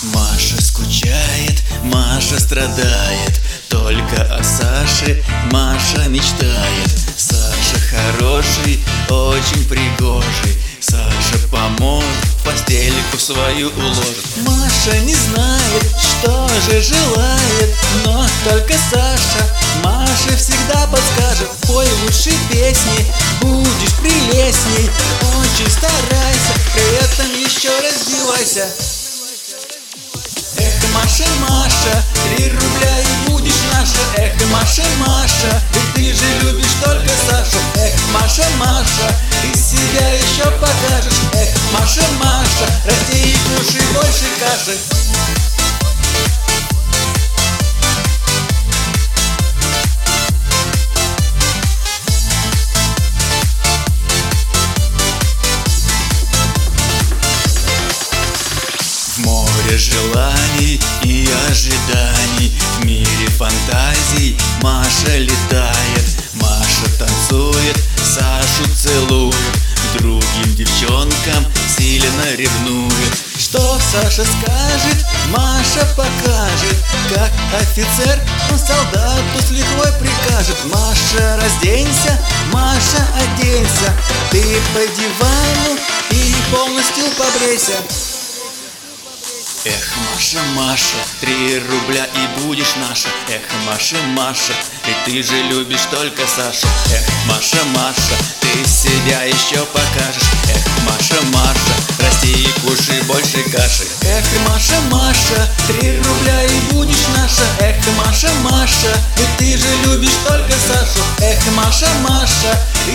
Маша скучает, Маша страдает, только о Саше Маша мечтает. Саша хороший, очень пригожий, Саша поможет, постельку свою уложит. Маша не знает, что же желает, но только Саша Маше всегда подскажет. Пой лучше песни, будешь прелестней, очень старайся, при этом еще раздевайся. Эх, Маша, Маша, 3 рубля и будешь наша. Эх, Маша, Маша, ведь ты же любишь только Сашу. Эх, Маша, Маша, ты себя еще покажешь. Эх, Маша, Маша, расти и кушай больше каши. В море желаний и ожиданий, в мире фантазий Маша летает. Маша танцует, Сашу целует, к другим девчонкам сильно ревнует. Что Саша скажет, Маша покажет, как офицер он солдату с лихвой прикажет. Маша, разденься, Маша, оденься, ты по дивану и полностью побрейся. Эх, Маша, Маша, 3 рубля и будешь наша. Эх, Маша, Маша, ведь ты же любишь только Сашу. Эх, Маша, Маша, ты себя еще покажешь. Эх, Маша, Маша, расти и кушай больше каши. Эх, Маша, Маша, 3 рубля и будешь наша. Эх, Маша, Маша, ведь ты же любишь только Сашу. Эх, Маша, Маша, ты